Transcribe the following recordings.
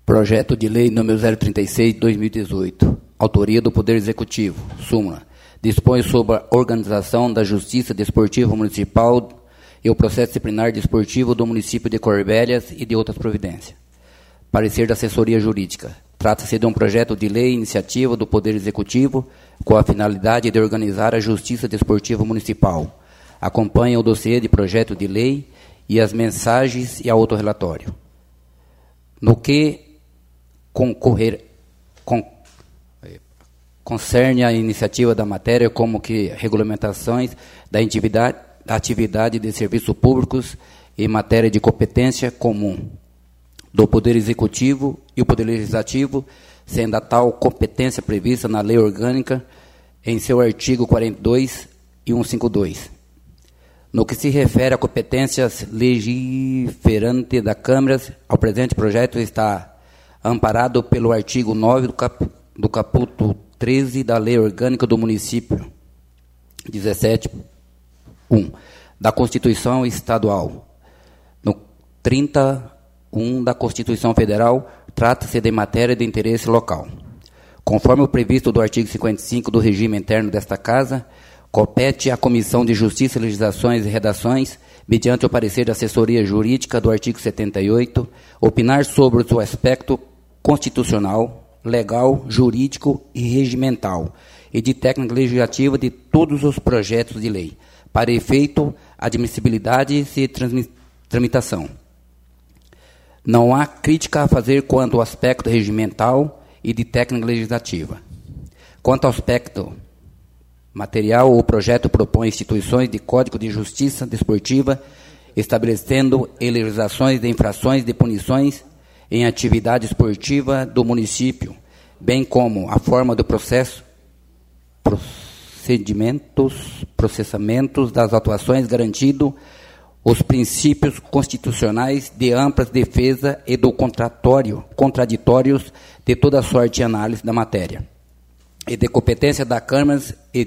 Projeto de Lei número 036 de 2018. Autoria do Poder Executivo. Súmula. Dispõe sobre a organização da Justiça Desportiva Municipal e o processo disciplinar desportivo do município de Corbélias e de outras providências. Parecer da Assessoria Jurídica. Trata-se de um projeto de lei iniciativa do Poder Executivo com a finalidade de organizar a Justiça Desportiva Municipal. Acompanha o dossiê de projeto de lei e as mensagens e autorrelatório. No que concerne a iniciativa da matéria, como que regulamentações da atividade de serviços públicos em matéria de competência comum do Poder Executivo e o Poder Legislativo, sendo a tal competência prevista na Lei Orgânica em seu artigo 42 e 152. No que se refere a competências legiferantes da Câmara, ao presente projeto está amparado pelo artigo 9 do capítulo 13 da Lei Orgânica do Município 17.1 da Constituição Estadual. No 31 da Constituição Federal, trata-se de matéria de interesse local. Conforme o previsto do artigo 55 do regime interno desta Casa, compete à Comissão de Justiça, Legislações e Redações, mediante o parecer da assessoria jurídica do artigo 78, opinar sobre o seu aspecto constitucional, legal, jurídico e regimental e de técnica legislativa de todos os projetos de lei, para efeito, admissibilidade e tramitação. Não há crítica a fazer quanto ao aspecto regimental e de técnica legislativa. Quanto ao aspecto material, o projeto propõe instituições de Código de Justiça Desportiva, estabelecendo legislações de infrações de punições em atividade esportiva do município, bem como a forma do processamentos das atuações, garantindo os princípios constitucionais de ampla defesa e do contraditórios de toda sorte de análise da matéria, e de competência da Câmara e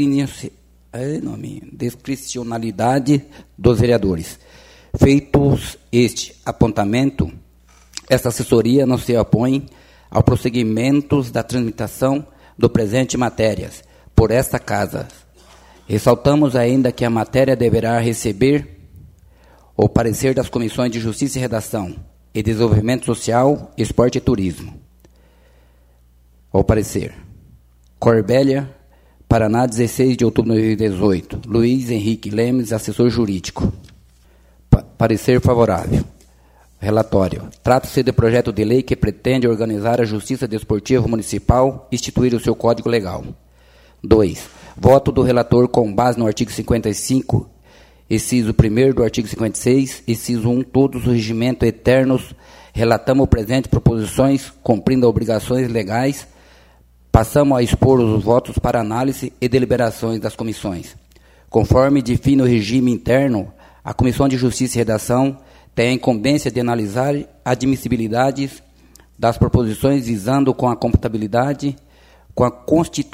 discricionalidade dos vereadores. Feitos este apontamento, esta assessoria não se opõe ao prosseguimento da tramitação do presente matérias por esta Casa. Ressaltamos ainda que a matéria deverá receber o parecer das Comissões de Justiça e Redação e Desenvolvimento Social, Esporte e Turismo. O parecer. Corbélia, Paraná, 16 de outubro de 2018. Luiz Henrique Lemes, assessor jurídico. Parecer favorável. Relatório. Trata-se de projeto de lei que pretende organizar a Justiça Desportiva Municipal e instituir o seu Código Legal. 2. Voto do relator com base no artigo 55, inciso 1 do artigo 56, inciso 1, todos os regimentos eternos, relatamos o presente proposições, cumprindo obrigações legais. Passamos a expor os votos para análise e deliberações das comissões. Conforme define o regime interno, a Comissão de Justiça e Redação tem a incumbência de analisar a admissibilidade das proposições visando com a compatibilidade com a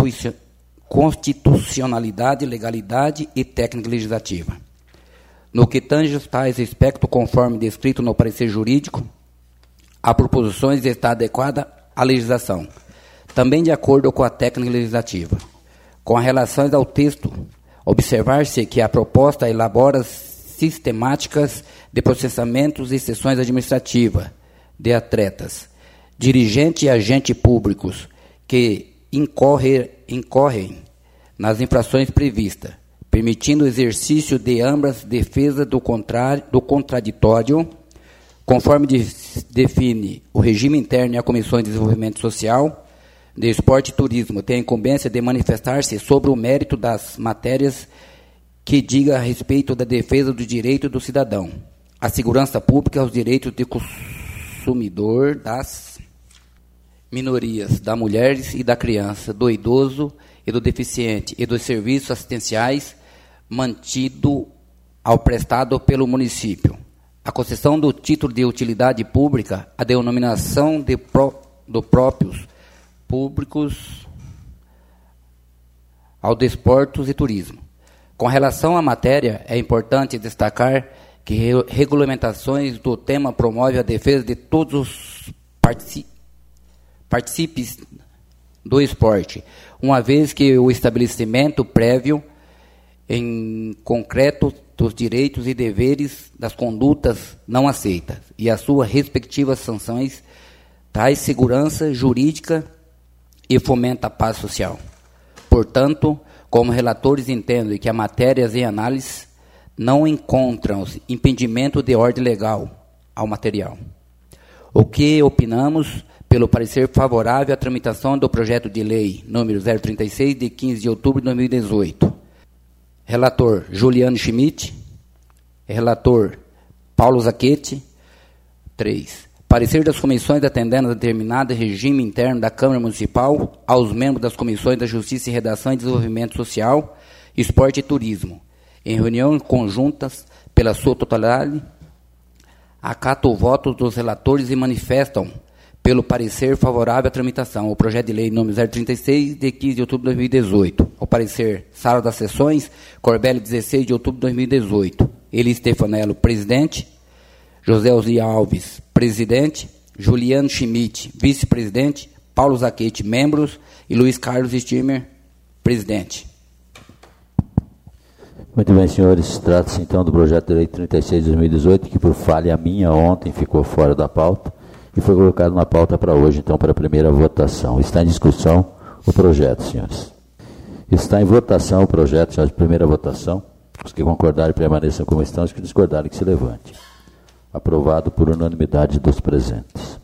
constitucionalidade, legalidade e técnica legislativa. No que tange a tais aspectos, conforme descrito no parecer jurídico, a proposições está adequada à legislação, também de acordo com a técnica legislativa. Com relação ao texto, observar-se que a proposta elabora sistemáticas de processamentos e sessões administrativas de atletas, dirigentes e agentes públicos que incorrem nas infrações previstas, permitindo o exercício de ambas defesas do contraditório, conforme define o regime interno e a Comissão de Desenvolvimento Social, de Esporte e Turismo, tem a incumbência de manifestar-se sobre o mérito das matérias que diga a respeito da defesa do direito do cidadão, a segurança pública, os direitos do consumidor, das minorias, das mulheres e da criança, do idoso e do deficiente, e dos serviços assistenciais mantido ao prestado pelo município. A concessão do título de utilidade pública, a denominação do próprios públicos ao desportos e turismo. Com relação à matéria, é importante destacar que regulamentações do tema promovem a defesa de todos os participe do esporte, uma vez que o estabelecimento prévio em concreto dos direitos e deveres das condutas não aceitas e as suas respectivas sanções traz segurança jurídica e fomenta a paz social. Portanto, como relatores entendem que as matérias em análise não encontram impedimento de ordem legal ao material. O que opinamos pelo parecer favorável à tramitação do projeto de lei número 036, de 15 de outubro de 2018. Relator Juliano Schmidt. Relator Paulo Zacchetti. 3. Parecer das comissões atendendo a determinado regime interno da Câmara Municipal aos membros das comissões da Justiça e Redação e Desenvolvimento Social, Esporte e Turismo, em reuniões conjuntas pela sua totalidade, acata o voto dos relatores e manifestam pelo parecer favorável à tramitação. O projeto de lei número 036, de 15 de outubro de 2018. O parecer, Sala das Sessões, Corbelli, 16 de outubro de 2018. Eli Stefanello, presidente. José Osni Alves, presidente. Juliano Schmidt, vice-presidente. Paulo Zacchetti, membros. E Luiz Carlos Stimmer, presidente. Muito bem, senhores. Trata-se, então, do projeto de lei 36 de 2018, que, por falha minha, ontem ficou fora da pauta e foi colocado na pauta para hoje, então, para a primeira votação. Está em discussão o projeto, senhores. Está em votação o projeto, senhores, primeira votação. Os que concordarem permaneçam como estão, os que discordarem que se levante. Aprovado por unanimidade dos presentes.